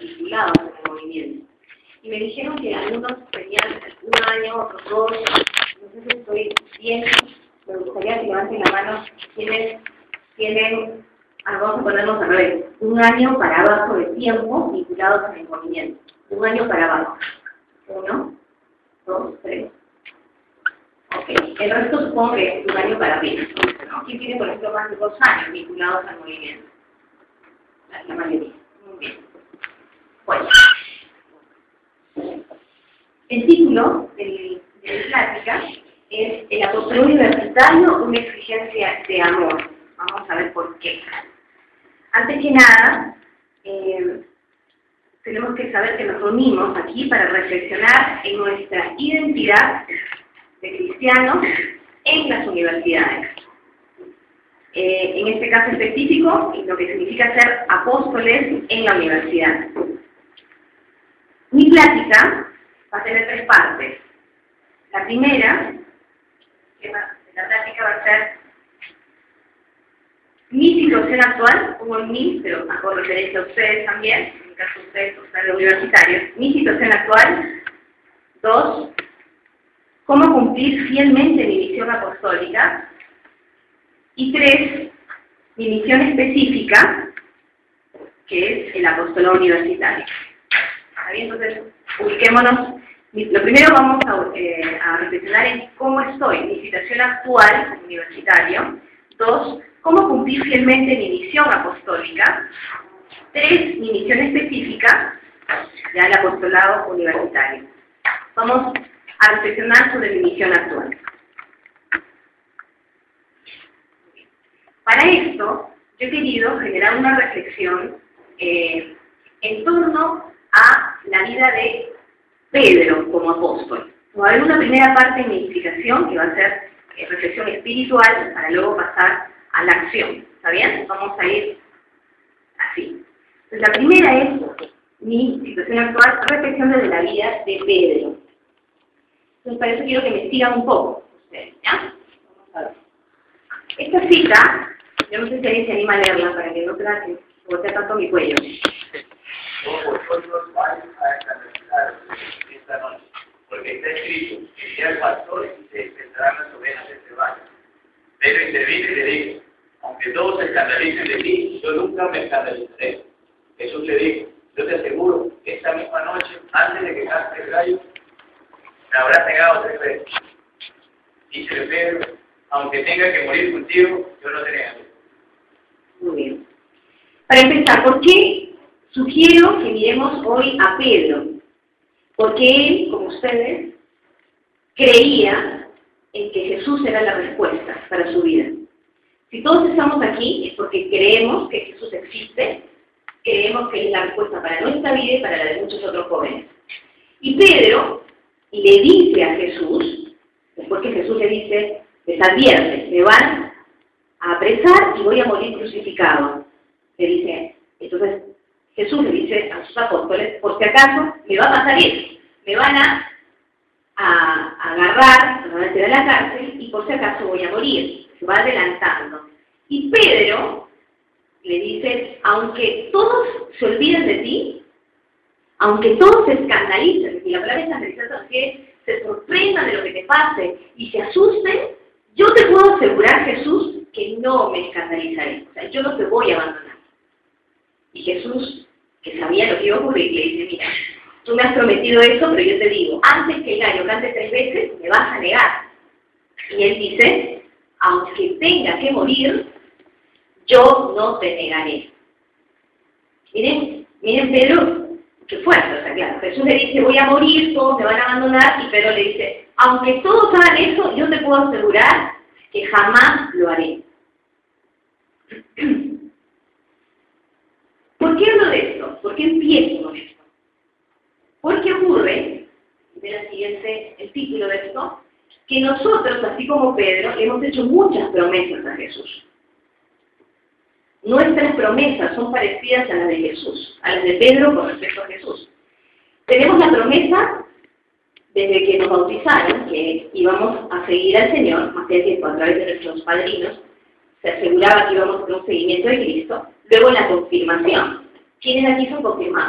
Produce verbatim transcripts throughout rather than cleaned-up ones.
vinculados al movimiento. Y me dijeron que algunos tenían un año, otros dos, no sé si estoy bien, me gustaría que levanten la mano quienes tienen, ah, vamos a ponernos al revés, un año para abajo de tiempo vinculados al movimiento. Un año para abajo. Uno, dos, tres. Ok, el resto supongo que es un año para arriba, ¿no? ¿Quién tiene, por ejemplo, más de dos años vinculados al movimiento? La, la mayoría. Muy bien. Bueno. El título de, de mi plática es El apostolado universitario, una exigencia de amor. Vamos a ver por qué. Antes que nada, eh, tenemos que saber que nos reunimos aquí para reflexionar en nuestra identidad de cristianos en las universidades. Eh, en este caso específico, lo que significa ser apóstoles en la universidad. Mi plática va a tener tres partes. La primera, que va, la plática va a ser mi situación actual, como en mí, pero hago referencia a ustedes también, en el caso de ustedes, ustedes universitarios, mi situación actual. Dos, cómo cumplir fielmente mi misión apostólica. Y tres, mi misión específica, que es el apostolado universitario. ¿Está bien? Entonces, ubiquémonos. Lo primero vamos a, eh, a reflexionar en cómo estoy, mi situación actual como universitario. Dos, cómo cumplir fielmente mi misión apostólica. Tres, mi misión específica, ya el apostolado universitario. Vamos a reflexionar sobre mi misión actual. Para esto, yo he querido generar una reflexión eh, en torno a la vida de Pedro como apóstol. Va a haber una primera parte de mi explicación que va a ser eh, reflexión espiritual para luego pasar a la acción. ¿Está bien? Vamos a ir así. Entonces, la primera es mi situación actual, reflexión desde la vida de Pedro. Entonces, para eso quiero que me sigan un poco ustedes, ¿ya? Vamos a ver. Esta cita, yo no sé si alguien se anima a leerla para que no tenga que golpear tanto mi cuello. Todos vosotros vais a escandalizar esta noche, porque está escrito, que irá el pastor y se despertarán las ovejas de este valle. Pedro intervino y le dijo, aunque todos se escandalicen de ti, yo nunca me escandalizaré. Jesús le dijo, yo te aseguro que esta misma noche, antes de que cante el gallo, me habrás negado tres veces. Dice Pedro, aunque tenga que morir contigo, yo no te negaré. Muy bien. Para empezar, ¿por qué sugiero que miremos hoy a Pedro? Porque él, como ustedes, creía en que Jesús era la respuesta para su vida. Si todos estamos aquí es porque creemos que Jesús existe, creemos que Él es la respuesta para nuestra vida y para la de muchos otros jóvenes. Y Pedro le dice a Jesús, después que Jesús le dice, les advierte, me van a apresar y voy a morir crucificado. Le dice, entonces Jesús le dice a sus apóstoles, por si acaso me va a pasar eso, me van a, a agarrar, me van a meter a la cárcel y por si acaso voy a morir. Se va adelantando. Y Pedro le dice, aunque todos se olviden de ti, aunque todos se escandalicen, y la palabra escandalizar es que se sorprendan de lo que te pase y se asusten, yo te puedo asegurar, Jesús, que no me escandalizaré. O sea, yo no te voy a abandonar. Y Jesús, que sabía lo que iba a ocurrir, le dice, mira, tú me has prometido eso, pero yo te digo, antes que el gallo cante tres veces, me vas a negar. Y él dice, aunque tenga que morir, yo no te negaré. Miren, miren Pedro, qué fuerte, o sea, claro, Jesús le dice, voy a morir, todos me van a abandonar, y Pedro le dice, aunque todos hagan eso, yo te puedo asegurar que jamás lo haré. ¿Por qué hablo de esto? ¿Por qué empiezo con esto? Porque ocurre, ve la siguiente, el título de esto, que nosotros, así como Pedro, hemos hecho muchas promesas a Jesús. Nuestras promesas son parecidas a las de Jesús, a las de Pedro con respecto a Jesús. Tenemos la promesa desde que nos bautizaron, que íbamos a seguir al Señor, más que tiempo a través de nuestros padrinos, se aseguraba que íbamos a hacer un seguimiento de Cristo. Luego la confirmación. ¿Quiénes aquí son confirmados?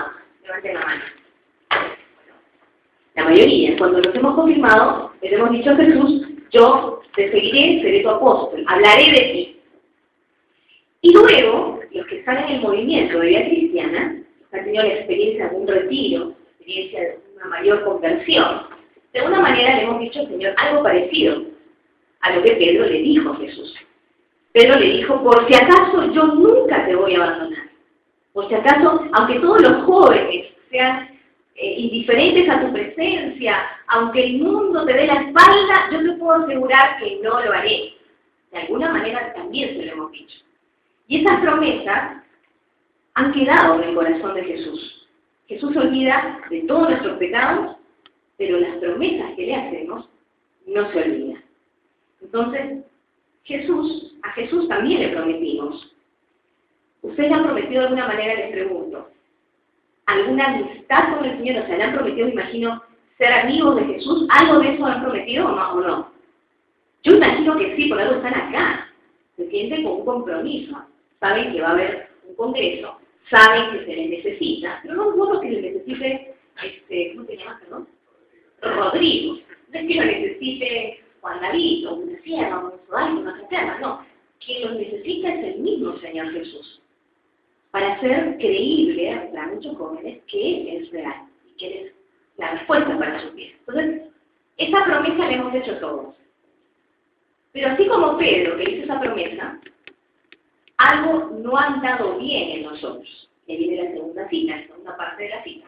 Levanten la mano. Bueno, la mayoría, cuando nos hemos confirmado, le hemos dicho a Jesús, yo te seguiré, seré tu apóstol, hablaré de ti. Y luego, los que están en el movimiento de vida cristiana, que han tenido la experiencia de un retiro, la experiencia de una mayor conversión, de alguna manera le hemos dicho al Señor algo parecido a lo que Pedro le dijo a Jesús. Pedro le dijo, por si acaso yo nunca te voy a abandonar. Por si acaso, aunque todos los jóvenes sean eh, indiferentes a tu presencia, aunque el mundo te dé la espalda, yo te puedo asegurar que no lo haré. De alguna manera también se lo hemos dicho. Y esas promesas han quedado en el corazón de Jesús. Jesús se olvida de todos nuestros pecados, pero las promesas que le hacemos no se olvidan. Entonces, Jesús, a Jesús también le prometimos. ¿Ustedes le han prometido de alguna manera, les pregunto, alguna amistad con el Señor? O sea, ¿le han prometido, me imagino, ser amigos de Jesús? ¿Algo de eso han prometido o no? ¿O no? Yo imagino que sí, por algo están acá. Se sienten con un compromiso. Saben que va a haber un congreso, saben que se les necesita, pero no solo que les necesite, este, ¿cómo se llama, perdón? Rodrigo. No es que lo necesite Juan David, o una sierra, o un soldado, una cristiana, no. Quien los necesita es el mismo Señor Jesús, para hacer creíble para muchos jóvenes que Él es real y que Él es la respuesta para sus vidas. Entonces, esa promesa la hemos hecho todos. Pero así como Pedro que hizo esa promesa, algo no ha andado bien en nosotros. Y viene la segunda cita, la segunda parte de la cita.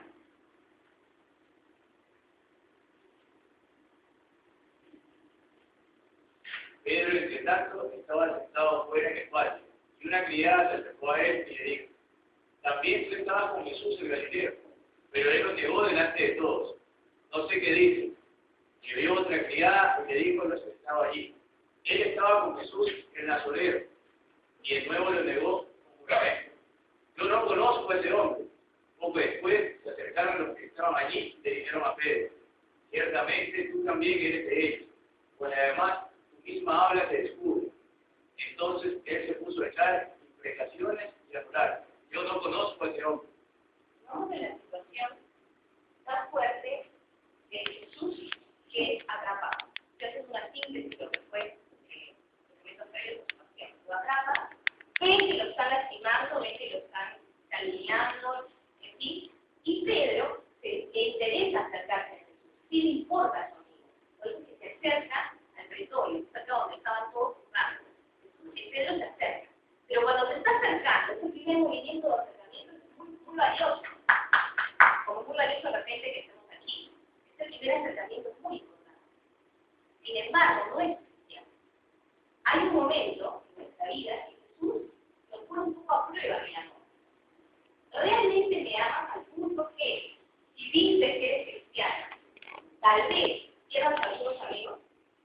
Pedro, entre tanto, estaba sentado fuera en el patio, y una criada se acercó a él y le dijo, también tú estabas con Jesús el Galileo, pero él lo negó delante de todos. No sé qué dice. Y vio otra criada y le dijo a los que estaba allí, él estaba con Jesús el Nazareno, y de nuevo lo negó una vez. Yo no conozco a ese hombre. Poco después se acercaron los que estaban allí y le dijeron a Pedro, ciertamente tú también eres de ellos, pues además tú misma hablas de descubre. Entonces él se puso a echar imprecaciones y a jurar, yo no conozco a ese hombre. ¿No? De la situación tan fuerte de Jesús que atrapado. Yo hago una síntesis de lo que fue eh, el documento previo, lo atrapa, ven que lo están lastimando, ven que lo están calminando, en fin, y Pedro se le interesa acercarse a Jesús, sí le importa a su amigo, por eso que se acerca al pretorio, acá donde estaban todos jugando. Y Pedro se acerca, pero cuando se está acercando, ese primer movimiento de acercamiento es muy, muy valioso, como muy valioso de repente que estemos aquí. Este primer acercamiento es muy importante. Sin embargo, no es suficiente. Hay un momento en nuestra vida que Jesús nos pone un poco a prueba de amor. Realmente me amas al punto que, si dices que eres cristiana, tal vez quieras algunos amigos.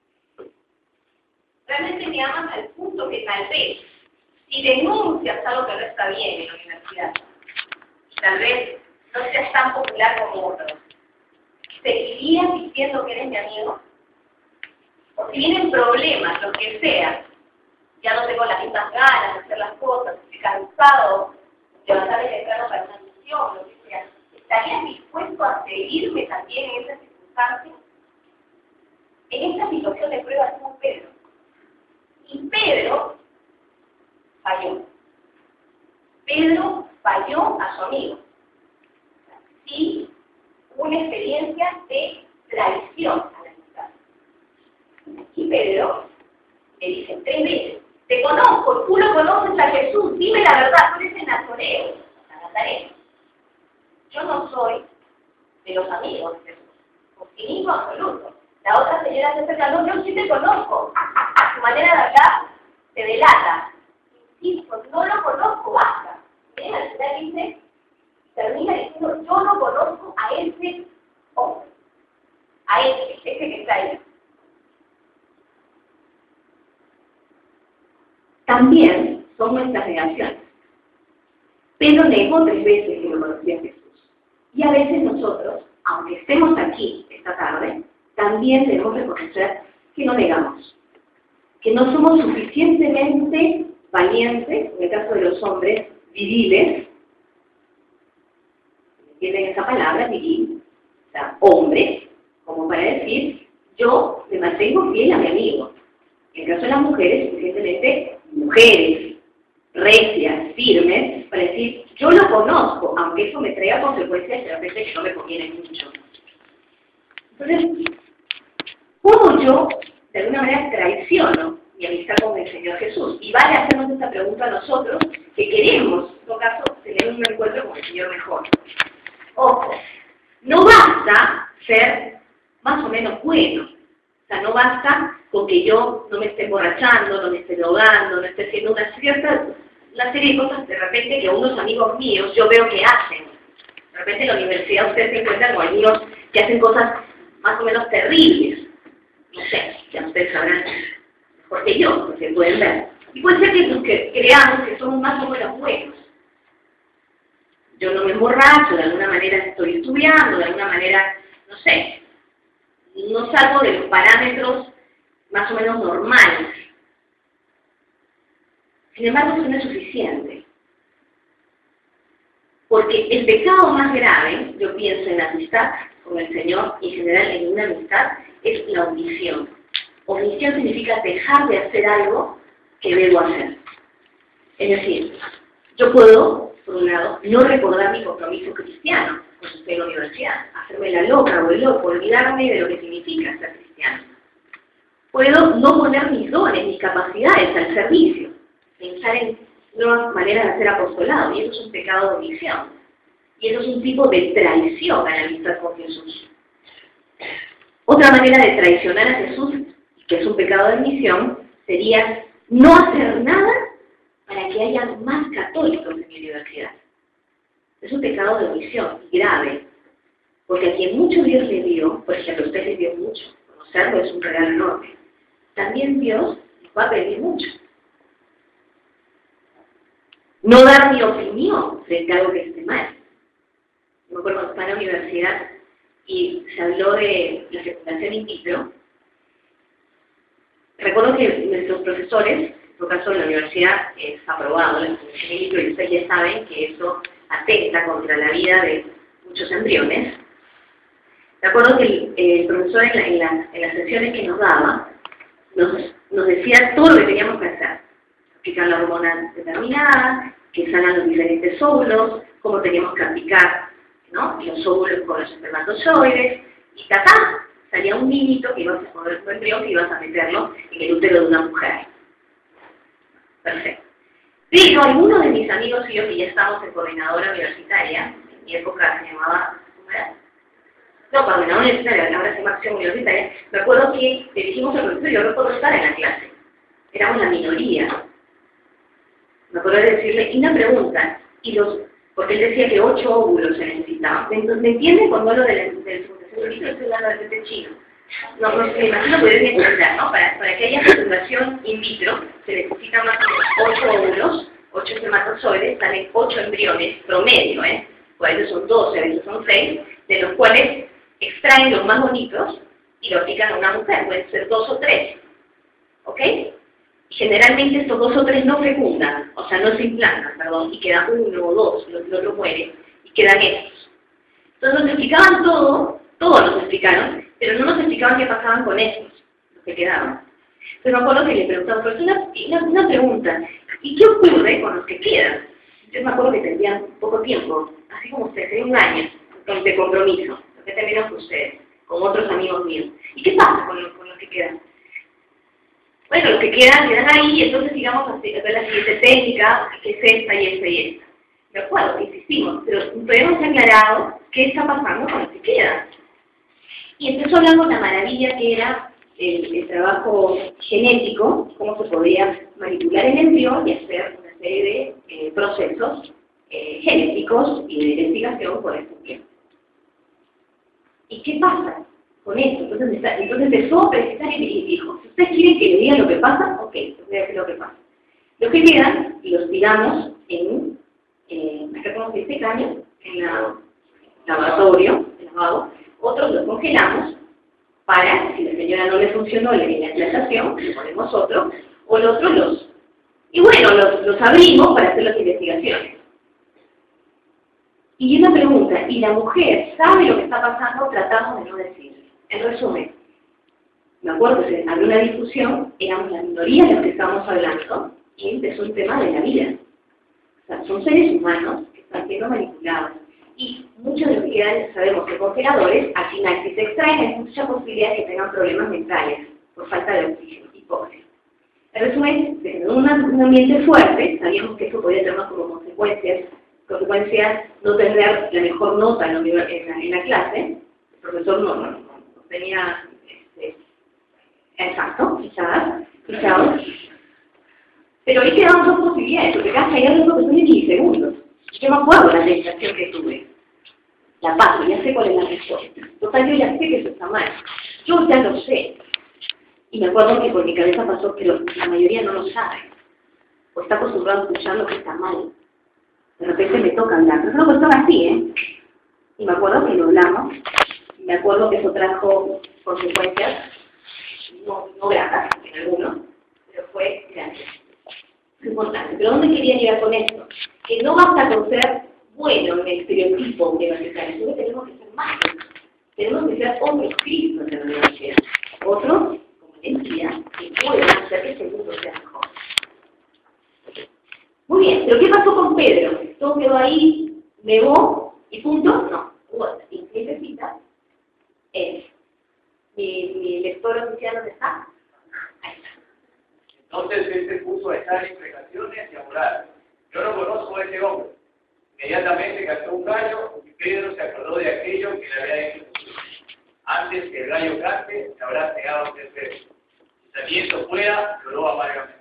Realmente me amas al punto que tal vez, si denuncias algo que no está bien en la universidad, tal vez no seas tan popular como otros, ¿seguirías diciendo que eres mi amigo? O si vienen problemas, lo que sea, ya no tengo las mismas ganas de hacer las cosas, estoy cansado de levantarme temprano para una misión, lo que sea, ¿estarías dispuesto a seguirme también en esas circunstancias? En esta situación de prueba estuvo Pedro. Y Pedro falló. Pedro falló a su amigo. Sí, una experiencia de traición a la amistad. Y Pedro le dice tres veces, te conozco, tú lo conoces a Jesús, dime la verdad, tú eres el Nazareno, Nazareno. Yo no soy de los amigos de Jesús, optimismo absoluto. La otra señora se acerca, no, yo sí te conozco. Su manera de hablar te delata. Insisto, no lo conozco, basta. Bien, al final dice, termina diciendo, yo no conozco a ese hombre, a ese, ese que está ahí. También son nuestras negaciones. Pedro negó tres veces que lo conocía a Jesús. Y a veces nosotros, aunque estemos aquí esta tarde, también debemos reconocer que no negamos, que no somos suficientemente valientes, en el caso de los hombres, viriles, tienen esa palabra, viril, o sea, hombre, como para decir, yo me mantengo fiel a mi amigo. En el caso de las mujeres, suficientemente mujeres, recias, firmes, para decir, yo lo conozco, aunque eso me traiga consecuencias de repente que no me conviene mucho. Entonces, ¿cómo yo, de alguna manera, traiciono mi amistad con el Señor Jesús? Y vale hacernos esta pregunta a nosotros, que queremos, en todo caso, tener un encuentro con el Señor mejor. Ojo, no basta ser más o menos bueno. O sea, no basta con que yo no me esté emborrachando, no me esté drogando, no esté haciendo una cierta, una serie de cosas de repente que unos amigos míos yo veo que hacen. De repente en la universidad ustedes se encuentran con amigos que hacen cosas más o menos terribles. No sé, ya ustedes sabrán mejor que yo, porque pueden ver. Y puede ser que, los que creamos que somos más o menos buenos. Yo no me emborracho, de alguna manera estoy estudiando, de alguna manera, no sé, no salgo de los parámetros más o menos normales. Sin embargo, eso no es suficiente. Porque el pecado más grave, yo pienso en la amistad con el Señor y en general en una amistad, es la omisión. Omisión significa dejar de hacer algo que debo hacer. Es decir, yo puedo, por un lado, no recordar mi compromiso cristiano cuando estoy en la universidad, hacerme la loca o el loco, olvidarme de lo que significa ser cristiano. Puedo no poner mis dones, mis capacidades al servicio, pensar en nuevas maneras de hacer apostolado, y eso es un pecado de omisión. Y eso es un tipo de traición a la amistad con Jesús. Otra manera de traicionar a Jesús, que es un pecado de omisión, sería no hacer nada para que haya más católicos en mi universidad. Es un pecado de omisión grave, porque a quien mucho Dios le dio, por ejemplo, a usted le dio mucho, conocerlo es un regalo enorme, también Dios va a pedir mucho. No dar mi opinión frente a algo que esté mal. Me acuerdo cuando estaba en la universidad y se habló de la fecundación in vitro. Recuerdo que nuestros profesores, en todo caso en la universidad es aprobado la fecundación in vitro y ustedes ya saben que eso atenta contra la vida de muchos embriones. Recuerdo que el, el profesor en, la, en, la, en las sesiones que nos daba nos, nos decía todo lo que teníamos que hacer. Aplicar la hormona determinada, que sanan los diferentes óvulos, cómo teníamos que aplicar, ¿no?, los óvulos con los espermatozoides, y tatá, salía un niñito que ibas a poner un embrión que ibas a meterlo en el útero de una mujer. Perfecto. Pero algunos de mis amigos y yo, que ya estamos en coordinadora universitaria, en mi época se llamaba, ¿cómo era? No, coordinadora universitaria, ahora se llama acción universitaria, me acuerdo que le dijimos al profesor, yo no puedo estar en la clase, éramos la minoría. Me acuerdo de decirle, y una pregunta, y los, porque él decía que ocho óvulos se necesitaban. ¿Me entienden cuando hablo de la fecundación in vitro? Estoy hablando de chino. No, no sé, imagino que deben entender, ¿no? Para, para que haya fecundación in vitro se necesitan más o menos ocho óvulos, ocho espermatozoides, salen ocho embriones promedio, ¿eh? Pues a veces son doce, a veces son seis, de los cuales extraen los más bonitos y lo aplican a una mujer, pueden ser dos o tres, ¿ok? Generalmente estos dos o tres no fecundan, o sea, no se implantan, perdón, y queda uno o dos, el otro muere, y quedan estos. Entonces nos explicaban todo, todos nos explicaron, pero no nos explicaban qué pasaban con estos, los que quedaban. Entonces me acuerdo que le preguntaban, pero es una, una, una pregunta, ¿y qué ocurre con los que quedan? Yo me acuerdo que tenían poco tiempo, así como ustedes, tenían un año de compromiso, lo que terminaron con ustedes, con otros amigos míos. ¿Y qué pasa con los, con los que quedan? Bueno, los que quedan, quedan ahí, y entonces digamos a ver la siguiente técnica, que es esta y esta y esta. De acuerdo, insistimos, pero podemos aclarar qué está pasando con los que quedan. Y empezó hablando de la maravilla que era el, el trabajo genético, cómo se podía manipular el embrión y hacer una serie de eh, procesos eh, genéticos y de investigación por este tiempo. ¿Y qué pasa con esto? Entonces, entonces empezó a precisar y dijo, si ustedes quieren que le digan lo que pasa, ok, les voy a decir lo que pasa. Los que quedan, y los tiramos en, eh, ¿cómo se dice? Caño, en el laboratorio, en el lavado. Otros los congelamos para, si la señora no le funcionó la implantación, le ponemos otro, o los otros los... Y bueno, los, los abrimos para hacer las investigaciones. Y una pregunta, ¿y la mujer sabe lo que está pasando? Tratamos de no decirlo. En resumen, me acuerdo que había una discusión, éramos la minoría de los que estábamos hablando, y empezó el tema de la vida. O sea, son seres humanos que están siendo manipulados. Y muchos de los que quedan, sabemos que congeladores, al final, si se extraen, hay mucha posibilidad de que tengan problemas mentales por falta de oxígeno, hipóxido. En resumen, en un ambiente fuerte, sabíamos que eso podía tener como consecuencias, consecuencias no tener la mejor nota en la, en la, en la clase, el profesor no, no, no tenía, este, exacto, quizás, quizás, pero ahí quedaban dos posibilidades, porque cada caía de profesor en milisegundos. Yo me acuerdo la sensación que tuve. La paso, ya sé cuál es la respuesta. Total, yo ya sé que eso está mal. Yo ya lo sé. Y me acuerdo que por mi cabeza pasó, pero la mayoría no lo sabe. O está acostumbrado a escuchar lo que está mal. De repente me toca hablar. Pero es una cuestión así, ¿eh? Y me acuerdo que lo hablamos. Y me acuerdo que eso trajo consecuencias no, no gratas en algunos, pero fue grande. Es importante. ¿Pero dónde quería llegar con esto? Que no basta con ser bueno en el estereotipo universitario, sino que tenemos que ser más. Tenemos que ser otros cristos en la universidad. Otros, como entidad, que pueden hacer que ese mundo sea mejor. Muy bien, pero ¿qué pasó con Pedro? ¿Todo quedó ahí, negó y punto? No. Bueno, y necesita es. ¿Mi, mi lector oficial dónde está? Ahí está. Entonces él se puso a echar imprecaciones y a orar. Yo no conozco a ese hombre. Inmediatamente cantó un gallo y Pedro se acordó de aquello que le había hecho Jesús. Antes que el gallo cante, se habrá negado tres veces. Y saliendo fuera, lloró amargamente.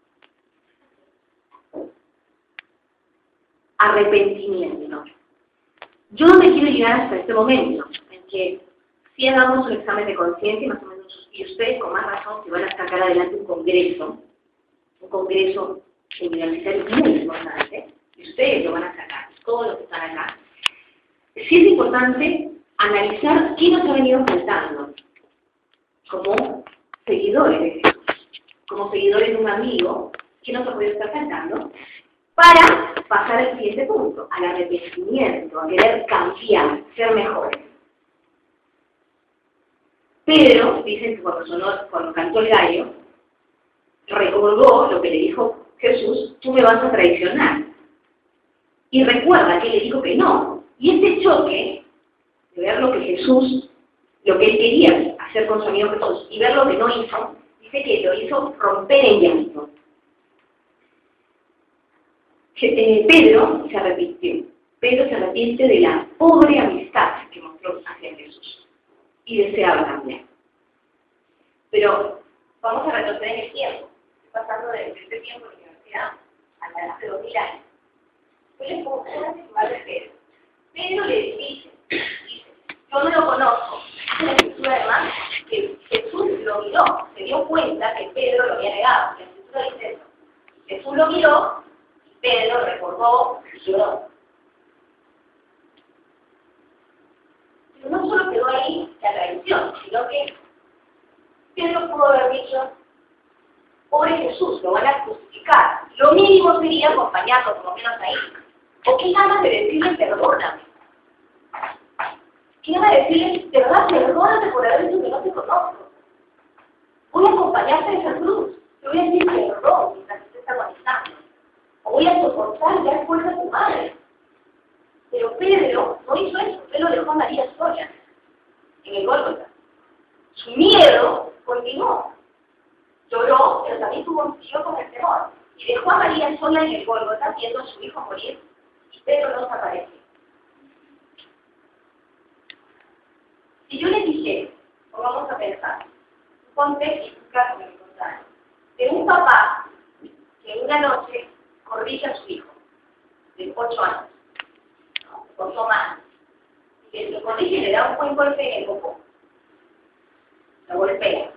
Arrepentimiento. Yo no me quiero llegar hasta este momento, en que si hagamos un examen de conciencia, más o menos, y ustedes con más razón se van a sacar adelante un congreso, un congreso universitario muy importante, y ustedes lo van a sacar, todos los que están acá. Sí es importante analizar qué nos ha venido faltando como seguidores de Jesús, como seguidores de un amigo, qué nos ha podido estar faltando, para pasar al siguiente punto, al arrepentimiento, a querer cambiar, ser mejores. Pedro, dicen que cuando, sonó, cuando cantó el gallo, recordó lo que le dijo Jesús, tú me vas a traicionar. Y recuerda que él le dijo que no. Y este choque, de ver lo que Jesús, lo que él quería hacer con su amigo Jesús, y ver lo que no hizo, dice que lo hizo romper en llanto. Eh, Pedro se arrepintió. Pedro se arrepiente de la pobre amistad que mostró hacia Jesús. Y deseaba cambiar. Pero vamos a retroceder en el tiempo. Estoy pasando de este tiempo de la universidad a hace dos mil años. Yo les pongo una titular de Pedro. Pedro le dice, dice, yo no lo conozco. Dice la escritura además que Jesús lo miró, se dio cuenta que Pedro lo había negado. La escritura dice eso. Jesús lo miró, y Pedro recordó y lloró. Pero no solo quedó ahí la traición, sino que Pedro pudo haber dicho, pobre Jesús, lo van a crucificar. Lo mínimo sería acompañarlo, por lo menos ahí. ¿O qué ganas de decirle perdóname? ¿Qué ganas de decirle, de verdad, perdóname por haber dicho que no te conozco? Voy a acompañarte a esa cruz. Te voy a decir perdón mientras te está agonizando. O voy a soportar ya después a tu madre. Pero Pedro no hizo eso. Él lo dejó a María sola en el Gólgota. Su miedo continuó. Lloró, pero también tuvo siguió con el temor. Y dejó a María sola en el Gólgota viendo a su hijo morir. Y Pedro no se apareció. Si yo le dije, o vamos a pensar, ponte un caso que me contaron, de un papá que una noche corrige a su hijo, de ocho años, ¿no? Se portó mal, y que lo corrige y le da un buen golpe en el popó, lo golpea.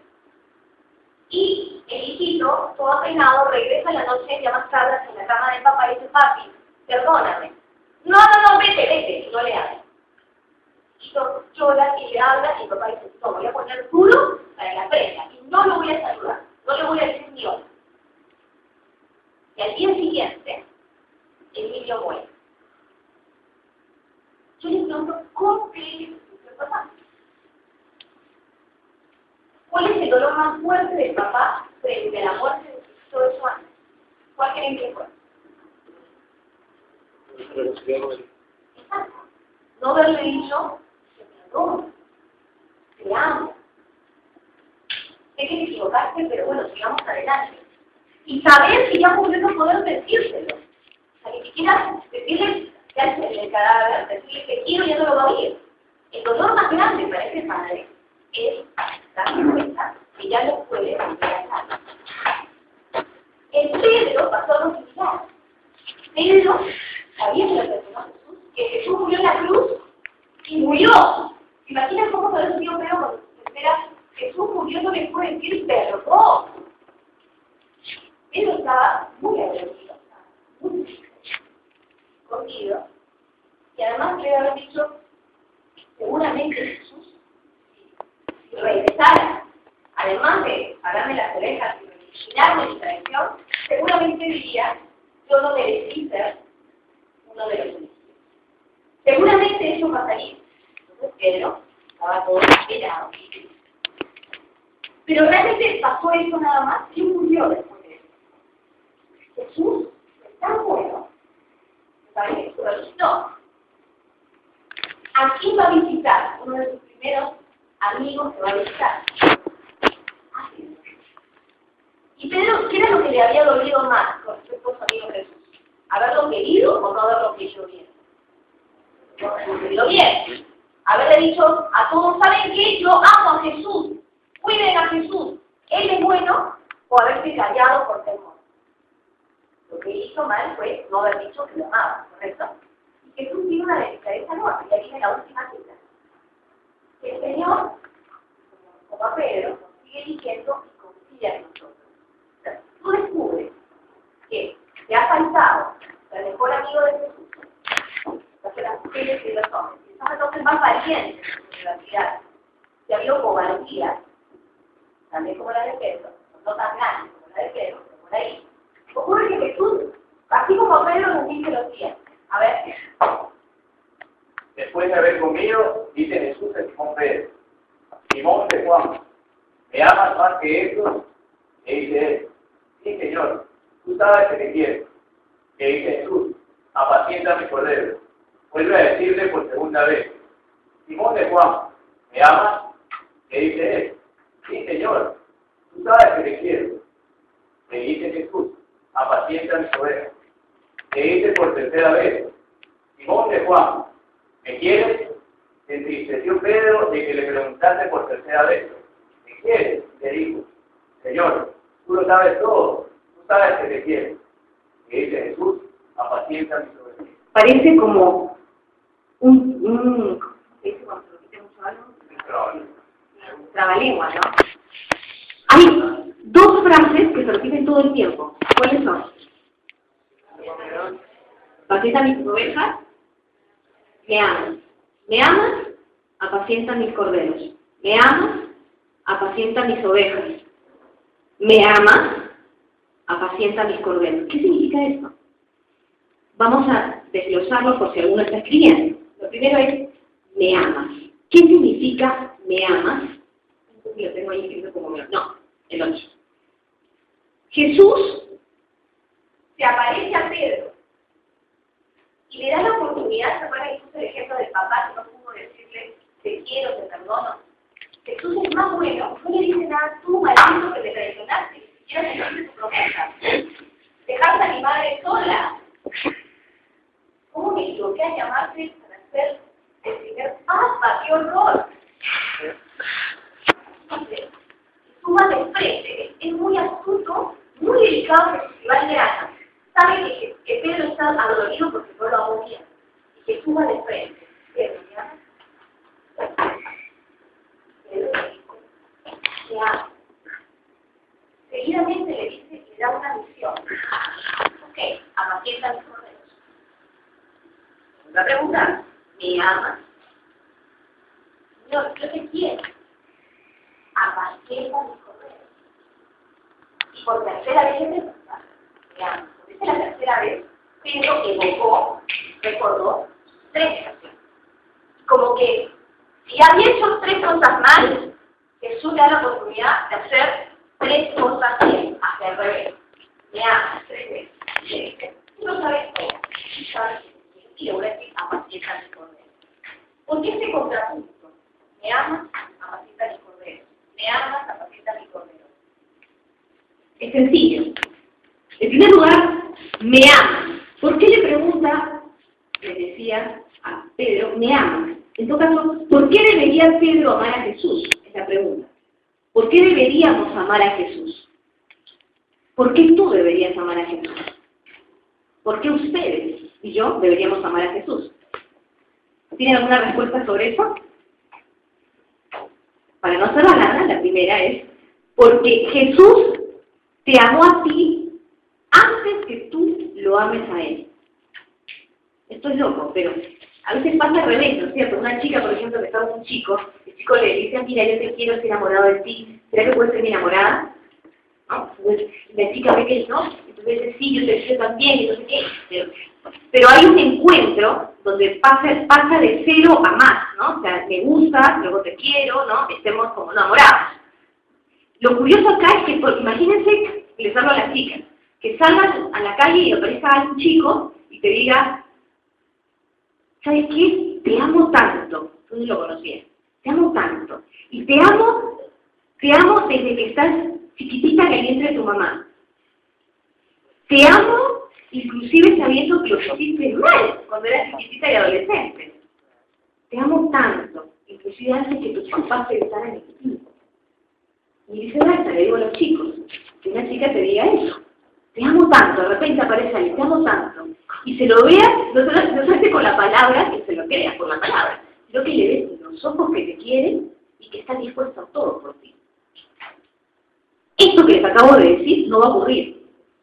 Y el hijito, todo apenado, regresa a la noche, ya más tarde, en la cama del papá y dice, papi, perdóname. No, no, no, vete, vete, y no le habla. Y llora y le habla, y el papá dice, no, voy a poner duro para la presa, y no lo voy a saludar, no le voy a decir ni hola. Y al día siguiente, el niño muere. Yo les pregunto, ¿cómo creen que se sintió el papá? ¿Cuál es el dolor más fuerte del papá frente a la muerte de todo eso antes? ¿Cuál creen que fue? Exacto. No haberle dicho, te perdono, te amo. Sé que te equivocaste, pero bueno, sigamos adelante. Y saber que ya cumplió no poder decírselo. O sea, que siquiera decirle, ya es el cadáver, decirle que quiero ya no lo va a oír. El dolor más grande para ese padre es darse cuenta que ya no puede reemplazar. En Pedro pasó lo similar. Pedro sabía que lo perdonó a Jesús, que Jesús murió en la cruz y murió. Imagina cómo se había sentido Pedro cuando se entera Jesús murió, no le puede decir perdón. Pedro estaba muy agradecido, muy escondido, y además le había dicho, seguramente Jesús, si regresara, además de pagarme las orejas y originarme mi traición, seguramente diría, yo no merecí ser uno de los elegidos. Seguramente eso pasaría. Entonces Pedro estaba todo esperado. Pero realmente pasó eso nada más y murió después de eso. Jesús es tan bueno, ¿saben que lo resucitó? ¿A quién va a visitar? Uno de sus primeros amigos que va a visitar. A Pedro. Y Pedro, ¿qué era lo que le había dolido más con respecto a su amigo Jesús? ¿Haberlo querido o no haberlo querido bien? No haberlo querido bien. Haberle dicho a todos, ¿saben qué? Yo amo a Jesús. Cuiden a Jesús. Él es bueno, o haberse callado por temor. Lo que hizo mal fue no haber dicho que lo amaba, ¿correcto? Y Jesús tiene una delicadeza nueva, y ahí viene la última cita. El Señor, como a Pedro, sigue diciendo y confía en nosotros. O sea, tú descubres que te ha faltado el mejor amigo de Jesús, entonces las mujeres y los hombres, y son entonces más valientes en la universidad, si ha habido cobardía, también como la de Pedro, no tan grande como la de Pedro, pero por ahí. Ocurre que Jesús, así como Pedro nos dice los días. A ver. Después de haber comido, dice Jesús a Simón Pedro, Simón de Juan, ¿me amas más que estos? Le dice él, sí Señor, tú sabes que te quiero. Le dice Jesús, apacienta mi cordero. Vuelve a decirle por segunda vez, Simón de Juan, ¿me amas? Le dice él, sí Señor, tú sabes que te quiero. Le dice Jesús, apacienta mis ovejas. Le dice por tercera vez, Simón de Juan, ¿me quieres? Se entristeció Pedro de que le preguntaste por tercera vez, ¿me quieres? Le dijo, Señor, tú lo sabes todo, tú sabes que te quiero. Le dice Jesús, apacienta mis ovejas. Parece como un, un ¿cómo se dice cuando se repite mucho algo? Trabalengua, ¿no? Hay dos frases que se repiten todo el tiempo. ¿Cuáles son? Apacienta mis ovejas, me amas. Me amas, apacienta mis corderos. Me amas, apacienta mis ovejas. Me amas, apacienta mis corderos. ¿Qué significa esto? Vamos a desglosarlo por si alguno está escribiendo. Lo primero es, me amas. ¿Qué significa me amas? Lo tengo ahí escrito como me No, el ocho. Jesús se aparece a Pedro y le da la oportunidad, ¿se acuerdan que puse el ejemplo del papá que no pudo decirle te quiero, te perdono? Jesús es más bueno, no le dice nada, tú maldito que te traicionaste, ni siquiera te cumpliste tu promesa. Dejaste a mi madre sola. ¿Cómo me equivoqué a llamarte para ser el primer papa? ¡Qué horror! Suma de frente, es muy astuto, muy delicado que va en grasa. Sabe que, que Pedro está adolorido porque no lo hago bien. Y que suma de frente. Pedro, ¿ya? Pedro le dijo, te amo. Seguidamente le dice que le da una misión. Ok, apacienta mis corderos. La pregunta, ¿me amas? Señor, yo te quiero. Apacienta mis corderos. Y por tercera vez en el veamos, esta es la tercera vez, Pedro evocó, recordó tres ocasiones. como que si había hecho tres cosas mal, Jesús le da la oportunidad de hacer tres cosas bien, hacia el revés. Me amas tres veces. Tú no sabes todo. Tú sabes y le voy a decir apacenta mi cordero. ¿Por qué este contrapunto? Me amas, apacenta mi cordero. Me amas, apacenta mi cordero. Es sencillo. En primer lugar, me amas. ¿Por qué le pregunta, le decía a Pedro, me amas? En todo caso, ¿por qué debería Pedro amar a Jesús? Es la pregunta. ¿Por qué deberíamos amar a Jesús? ¿Por qué tú deberías amar a Jesús? ¿Por qué ustedes y yo deberíamos amar a Jesús? ¿Tienen alguna respuesta sobre eso? Para no hacerla larga, la primera es, porque Jesús te amó a ti antes que tú lo ames a Él. Esto es loco, pero a veces pasa al revés, ¿no es cierto? Una chica, por ejemplo, que está con un chico, el chico le dice, mira, yo te quiero, estoy enamorado de ti, ¿será que puedes ser mi enamorada? ¿No? Pues la chica ve que no, entonces dice, sí, yo te quiero también, y no sé qué. Pero, pero hay un encuentro donde pasa, pasa de cero a más, ¿no? O sea, me gusta, luego te quiero, ¿no? Estemos como enamorados. Lo curioso acá es que, pues, imagínense, y les hablo a las chicas, que salgan a la calle y aparezca un chico y te diga, ¿sabes qué? Te amo tanto. Tú no lo conocías. Te amo tanto. Y te amo, te amo desde que estás chiquitita en el vientre de tu mamá. Te amo inclusive sabiendo que lo hiciste mal cuando eras chiquitita y adolescente. Te amo tanto, inclusive antes que tus papás te besaran en ti. Y viceversa, le digo a los chicos, que una chica te diga eso. Te amo tanto, de repente aparece alguien, te amo tanto. Y se lo vea, no solamente con la palabra, que se lo crea con la palabra, sino que le ves en los ojos que te quieren y que está dispuesto a todo por ti. Esto que les acabo de decir no va a ocurrir.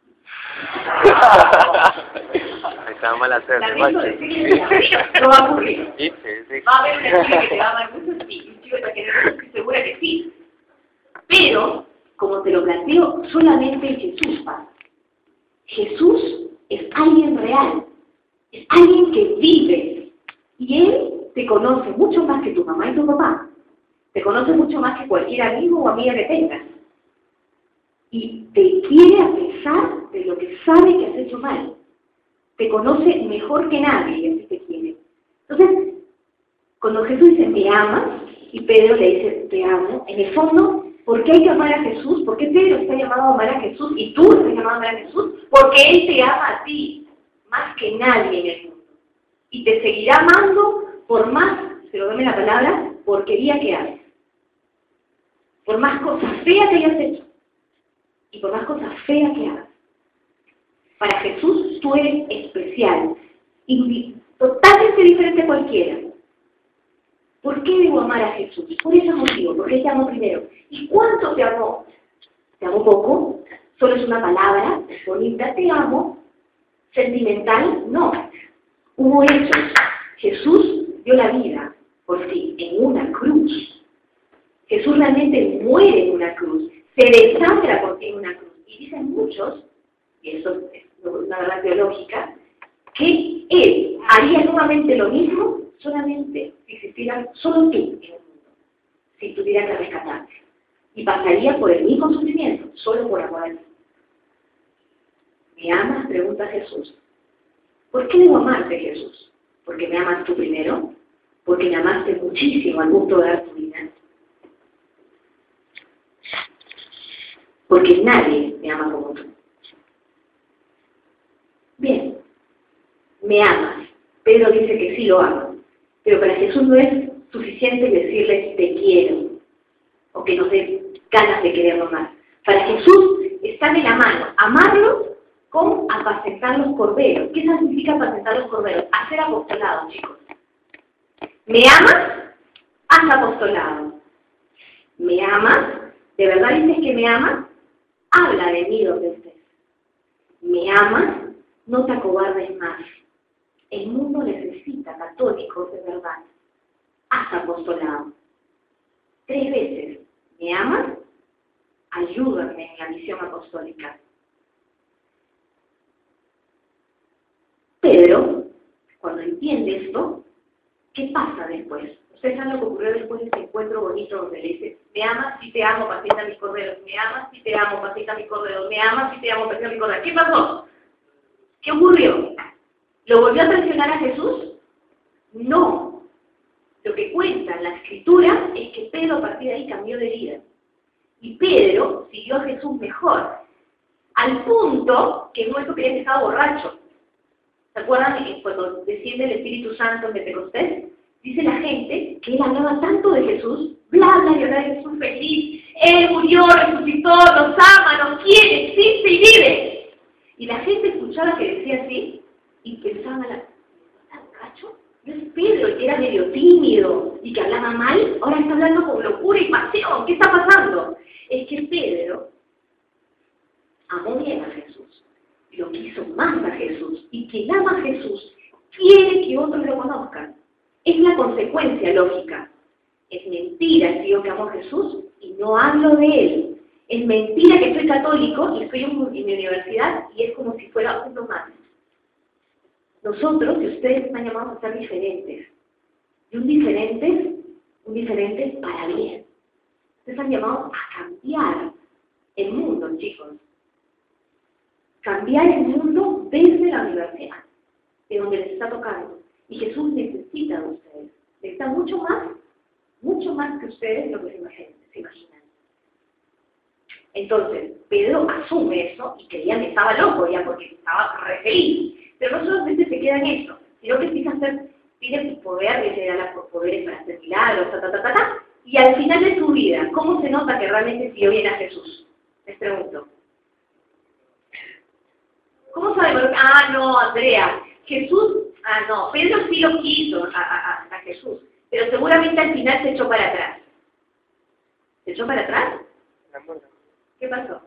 Está mal hacer, Lamento decirles, no va a ocurrir. Sí, sí, sí. Va a haber una chica que te va a amar mucho, sí, un chico que te va a querer mucho, estoy segura que sí. Pero, como te lo planteo, solamente Jesús pasa. Jesús es alguien real, es alguien que vive, y Él te conoce mucho más que tu mamá y tu papá, te conoce mucho más que cualquier amigo o amiga que tengas, y te quiere a pesar de lo que sabe que has hecho mal, te conoce mejor que nadie y así te quiere. Entonces, cuando Jesús dice, me amas, y Pedro le dice, te amo, en el fondo, ¿por qué hay que amar a Jesús? ¿Por qué Pedro está llamado a amar a Jesús y tú estás llamado a amar a Jesús? Porque Él te ama a ti, más que nadie en el mundo. Y te seguirá amando por más, se lo dame la palabra, porquería que hagas. Por más cosas feas que hayas hecho. Y por más cosas feas que hagas. Para Jesús tú eres especial. Y totalmente diferente a cualquiera. ¿Por qué debo amar a Jesús? Por ese motivo, porque Él te amó primero. ¿Y cuánto te amó? ¿Te amó poco? ¿Solo es una palabra bonita? ¿Te amo? ¿Sentimental? No. Hubo hechos. Jesús dio la vida por ti en una cruz. Jesús realmente muere en una cruz. Se desangra por ti en una cruz. Y dicen muchos, y eso es una verdad teológica, que Él haría nuevamente lo mismo solamente si existiera solo tú en el mundo, si tuviera que rescatarte. Y pasaría por el mismo sufrimiento, solo por amor a ti. ¿Me amas? Pregunta Jesús. ¿Por qué debo amarte, Jesús? ¿Porque me amas tú primero? ¿Porque me amaste muchísimo al punto de dar tu vida? Porque nadie me ama como tú. Bien, me amas. Pedro dice que sí lo ama. Pero para Jesús no es suficiente decirle te quiero, o que nos dé ganas de quererlo más. Para Jesús está de la mano amarlo con apacentar los corderos. ¿Qué significa apacentar los corderos? Hacer apostolado, chicos. ¿Me amas? Haz apostolado. ¿Me amas? ¿De verdad dices que me amas? Habla de mí donde estés. ¿Me amas? No te acobardes más. El mundo necesita católicos de verdad. Haz apostolado. Tres veces. ¿Me amas? Ayúdame en la misión apostólica. Pedro, cuando entiende esto, ¿qué pasa después? Ustedes saben lo que ocurrió después de este encuentro bonito donde le dice, me amas si te amo, pacienta mis corderos, me amas si te amo, pacienta mis corderos, me amas si te amo, pacienta mis corderos. ¿Qué pasó? ¿Qué ocurrió? ¿Lo volvió a traicionar a Jesús? No. Lo que cuenta la Escritura es que Pedro a partir de ahí cambió de vida. Y Pedro siguió a Jesús mejor, al punto que no es que había estado borracho. ¿Se acuerdan que cuando desciende el Espíritu Santo en Pentecostés? Dice la gente que él hablaba tanto de Jesús, bla, bla, y hablaba de Jesús feliz. Él murió, resucitó, nos ama, nos quiere, existe y vive. Y la gente escuchaba que decía así y pensaban, ¿está cacho? No es Pedro, que era medio tímido y que hablaba mal, ahora está hablando con locura y pasión. ¿Qué está pasando? Es que Pedro amó bien a Jesús, lo quiso más a Jesús, y quien ama a Jesús quiere que otros lo conozcan. Es la consecuencia lógica. Es mentira si yo que amo a Jesús y no hablo de Él. Es mentira que soy católico y estoy en mi universidad y es como si fuera uno más. Nosotros y ustedes están llamados a ser diferentes. Y un diferente, un diferente para bien. Ustedes están llamados a cambiar el mundo, chicos. Cambiar el mundo desde la universidad, de donde les está tocando. Y Jesús necesita de ustedes. Necesita mucho más, mucho más que ustedes lo que se imaginan. Se imaginan. Entonces, Pedro asume eso y creía que estaba loco ya porque estaba re feliz. Pero no solamente se queda en eso, sino que empieza a hacer, tiene poder, que le da los poderes para hacer milagros, ta, ta, ta, ta, ta. Y al final de su vida, ¿cómo se nota que realmente siguió bien a Jesús? Les pregunto. ¿Cómo sabemos? Ah, no, Andrea, Jesús, ah, no, Pedro sí lo quiso a, a, a Jesús, pero seguramente al final se echó para atrás. ¿Se echó para atrás? ¿Qué pasó?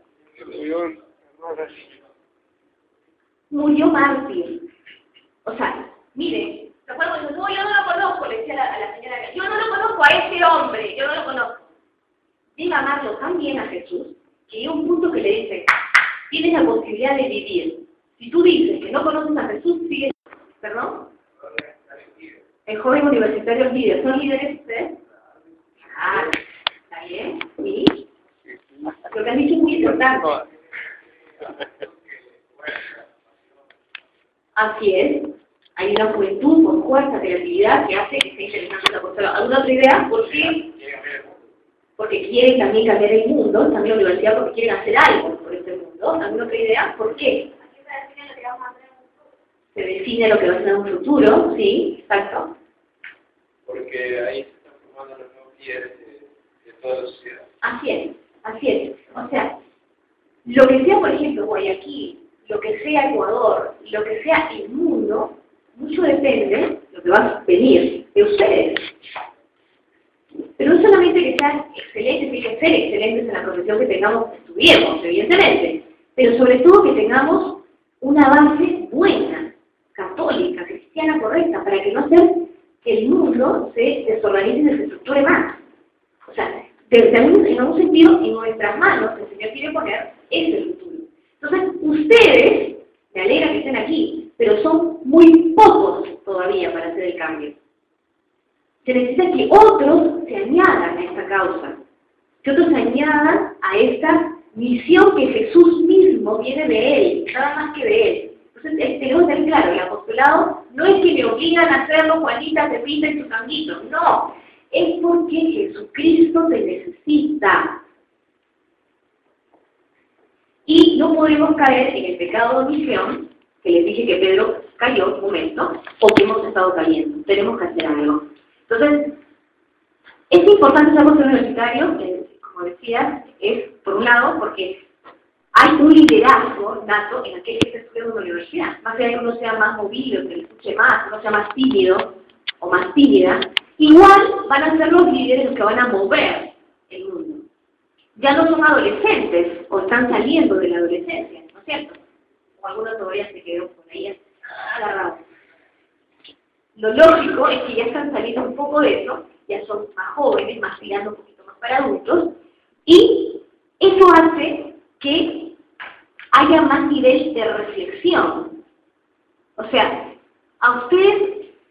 Murió mártir. O sea, mire, ¿se acuerdan? No, yo no lo conozco, le decía a la, a la señora, yo no lo conozco a ese hombre, yo no lo conozco. Llega a amarlo tan bien a Jesús, que llega un punto que le dice, tienes la posibilidad de vivir. Si tú dices que no conoces a Jesús, sigues, ¿perdón? El joven universitario es líder. ¿Son líderes ustedes? Ah, ¿está bien? ¿Sí? Lo que han dicho es muy importante. Así es. Hay una juventud con fuerza, creatividad, que hace que esté interesante la cosa. ¿Alguna otra idea? ¿Por qué? Porque quieren también cambiar el mundo, también la universidad porque quieren hacer algo por este mundo. ¿Alguna otra idea? ¿Por qué? Se define lo que va a ser en un futuro, sí, exacto. Porque ahí se están formando los nuevos líderes de, de toda la sociedad. Así es, así es. O sea, lo que sea, por ejemplo, Guayaquil, lo que sea Ecuador, lo que sea el mundo, mucho depende de lo que va a venir de ustedes. Pero no solamente que sean excelentes, hay que ser excelentes en la profesión que tengamos, que estudiemos, evidentemente, pero sobre todo que tengamos una base buena, católica, cristiana, correcta, para que no sea que el mundo se desorganice y se desestructure más. O sea, desde algún, en algún sentido, en nuestras manos, el Señor quiere poner ese futuro. Entonces, ustedes, me alegra que estén aquí, pero son muy pocos todavía para hacer el cambio. Se necesita que otros se añadan a esta causa, que otros se añadan a esta misión que Jesús mismo viene de Él, nada más que de Él. Entonces, tenemos que tener claro, el apostolado no es que me obligan a hacerlo, Juanita se pinta en su tanguito, no, es porque Jesucristo te necesita. Y no podemos caer en el pecado de omisión, que les dije que Pedro cayó un momento, o que hemos estado cayendo, tenemos que hacer algo. Entonces, es importante ser profesor universitario, que, como decía, es por un lado porque hay un liderazgo nato en aquel que está estudiando en la universidad. Más allá de que uno sea más movido, que le escuche más, uno sea más tímido o más tímida, igual van a ser los líderes los que van a mover el mundo. Ya no son adolescentes o están saliendo de la adolescencia, ¿no es cierto? O algunos todavía se quedó por ahí agarrados. Lo lógico es que ya están saliendo un poco de eso, ya son más jóvenes, más tirando un poquito más para adultos, y eso hace que haya más nivel de reflexión. O sea, a ustedes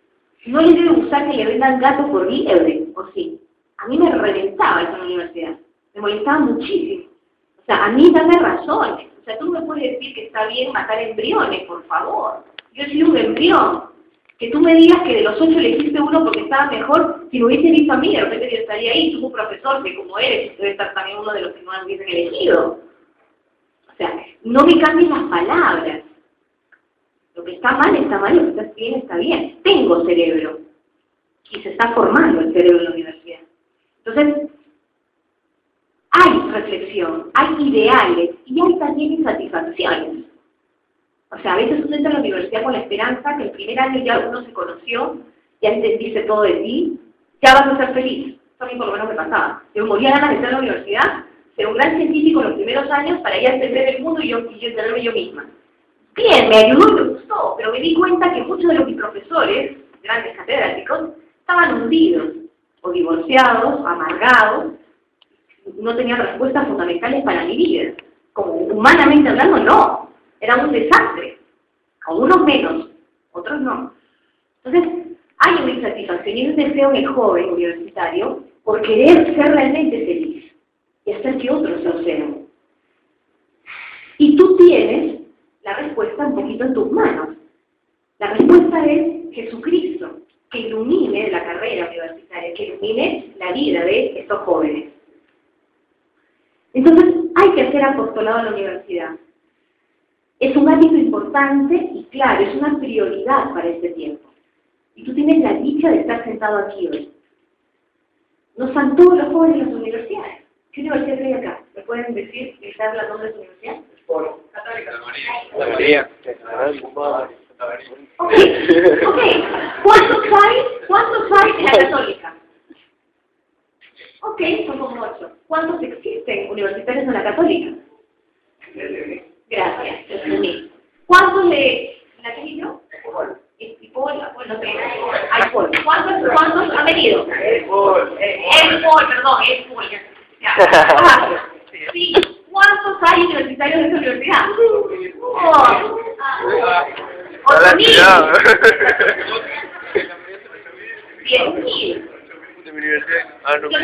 no les debe gustar que le vendan gato por liebre, ¿o sí? A mí me reventaba eso en la universidad, me molestaba muchísimo. O sea, a mí dame razones. O sea, tú no me puedes decir que está bien matar embriones, por favor. Yo soy un embrión. Que tú me digas que de los ocho elegiste uno porque estaba mejor, si no hubiese visto a mí, de repente yo estaría ahí, tú un profesor que como eres, debe estar también uno de los que no hubiesen elegido. O sea, no me cambien las palabras. Lo que está mal, está mal, lo que está bien, está bien. Tengo cerebro. Y se está formando el cerebro en la universidad. Entonces, hay reflexión, hay ideales y hay también insatisfacciones. O sea, a veces uno entra a la universidad con la esperanza que el primer año ya uno se conoció, ya entendiste todo de ti, ya vas a ser feliz. Eso a mí por lo menos me pasaba. Yo moría ganas de estar en la universidad, ser un gran científico en los primeros años para ya entender el mundo y yo, y yo entenderme yo misma. Bien, me ayudó y me gustó, pero me di cuenta que muchos de los mis profesores, grandes catedráticos, estaban hundidos, o divorciados, amargados, no tenían respuestas fundamentales para mi vida. Como humanamente hablando, no. Era un desastre. Algunos menos, otros no. Entonces, hay una insatisfacción y un deseo en el joven universitario por querer ser realmente feliz y hacer que otros lo sean. Y tú tienes la respuesta un poquito en tus manos. La respuesta es Jesucristo, que ilumine la carrera universitaria, que ilumine la vida de estos jóvenes. Entonces, hay que hacer apostolado en la universidad. Es un hábito importante y claro, es una prioridad para este tiempo. Y tú tienes la dicha de estar sentado aquí hoy. No están todos los jóvenes en las universidades. ¿Qué universidad hay acá? ¿Me pueden decir, gritar la nombre de su universidad? Por Católica. La María. Ok, ok. ¿Cuántos hay? ¿Cuántos hay en la Católica? Ok, son como ocho. ¿Cuántos existen universitarios en la Católica? Gracias, es ¿cuántos de la que yo? Estipola, bueno, no sé, hay Paul. ¿Cuántos, cuántos han venido? El Paul, el Paul, perdón, el Paul. Ah, sí, ¿cuántos hay universitarios de esta universidad? Oh, ah, ocho mil. Diez mil. Ah, no,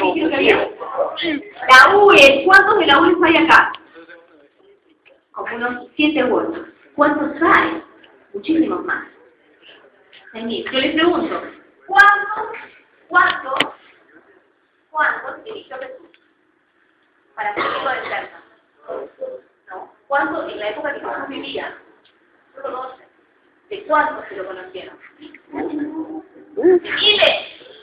la U E S, ¿cuántos de la U E S hay acá? Como unos siete u ocho. ¿Cuántos hay? Muchísimos más. Yo les pregunto, ¿cuántos, cuántos, cuántos eligió Jesús para ser hijo de Eterna? ¿No? ¿Cuántos en la época que Jesús vivía? ¿No lo conocen? ¿De cuántos se lo conocieron? ¡Miles!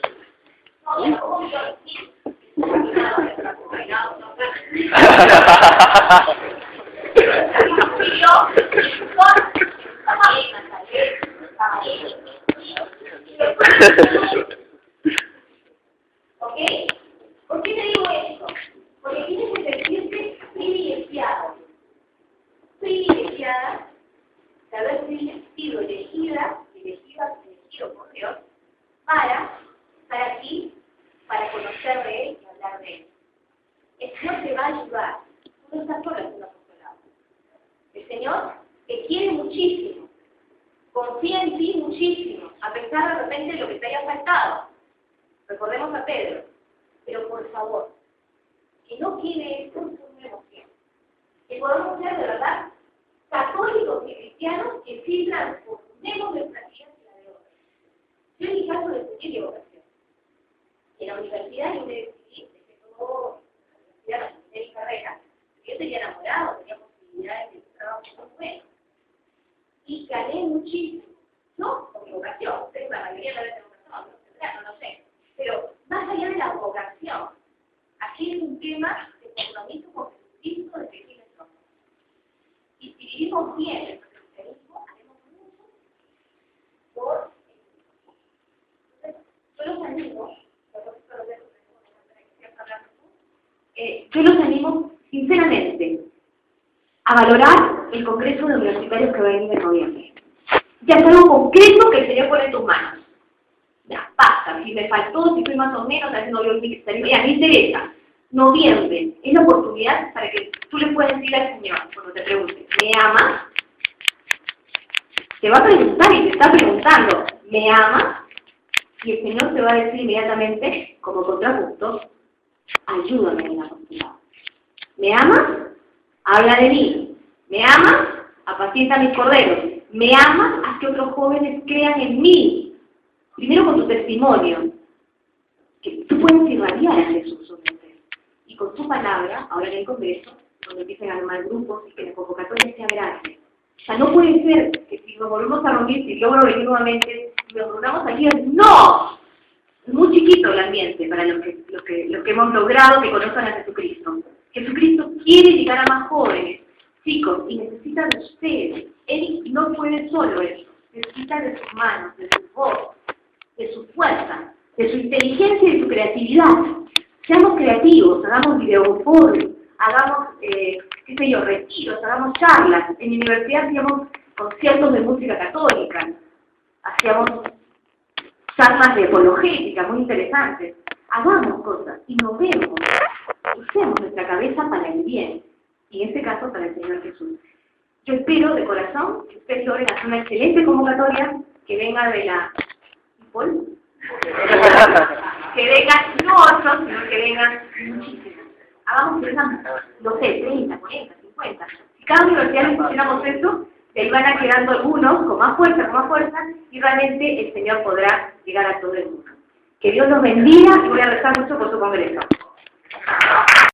¿Ok? ¿Por qué te digo esto? Porque tienes que sentirte privilegiado. Privilegiada de haber sido elegida, elegida, elegido por Dios, para estar aquí, para conocer de Él y hablar de Él. El Señor te va a ayudar. Tú no estás sola en un apostolado. El Señor te quiere muchísimo. Confía en ti muchísimo, a pesar de repente de lo que te haya faltado. Recordemos a Pedro. Pero por favor, que no quede esto en una emoción. Que podamos ser de verdad católicos y cristianos que sí transformemos nuestra vida y la de otros. Yo en mi caso decidí vocación. En la universidad yo me decidí, dejé todo la universidad, de mi carrera. Yo tenía enamorado, tenía posibilidades de un trabajo muy bueno. Y gané muchísimo, ¿no? Con mi vocación. Ustedes la mayoría de la veces vocación, no tendrán, no lo sé. Pero más allá de la vocación, aquí es un tema de compromiso con Jesucristo de que somos. Y si vivimos bien el cristianismo, haremos mucho por el yo los animo, eh, yo los animo sinceramente a valorar el Congreso de Universitarios que va a venir en noviembre. Ya es algo concreto que el Señor pone en tus manos. Ya, basta. Si me faltó, si fui más o menos, a veces no veo el ministerio. Ya, me interesa. Noviembre es la oportunidad para que tú le puedas decir al Señor, cuando te pregunte, ¿me amas? Te va a preguntar y te está preguntando, ¿me amas? Y el Señor te va a decir inmediatamente, como contrapunto, ayúdame en la postulado. ¿Me amas? Habla de mí. ¿Me amas? Apacienta mis corderos. ¿Me amas? Haz que otros jóvenes crean en mí. Primero con tu testimonio, que tú puedes irradiar a Jesús solamente. Y con tu palabra, ahora en el Congreso, donde empiezan a armar grupos y que la convocatoria sea grande. O sea, no puede ser que si nos volvemos a reunir, si logro venir nuevamente, nos reunamos aquí, ¡no! Es muy chiquito el ambiente para los que, los, que, los que hemos logrado que conozcan a Jesucristo. Jesucristo quiere llegar a más jóvenes, chicos, y necesita de ustedes. Él no puede solo eso, necesita de sus manos, de su voz, de su fuerza, de su inteligencia y de su creatividad. Seamos creativos, hagamos videoforos, hagamos, eh, qué sé yo, retiros, hagamos charlas. En mi universidad hacíamos conciertos de música católica, hacíamos charlas de apologética muy interesantes. Hagamos cosas, innovemos, usemos nuestra cabeza para el bien, y en este caso para el Señor Jesús. Yo espero de corazón que ustedes logren hacer una excelente convocatoria, que venga de la Paul, que vengan no otros, sino que vengan muchísimos. Hagamos presas, no sé, treinta, cuarenta, cincuenta. Si cada universidad les hiciéramos eso, de ahí van a quedando algunos con más fuerza, con más fuerza, y realmente el Señor podrá llegar a todo el mundo. Que Dios los bendiga y voy a rezar mucho por su congreso.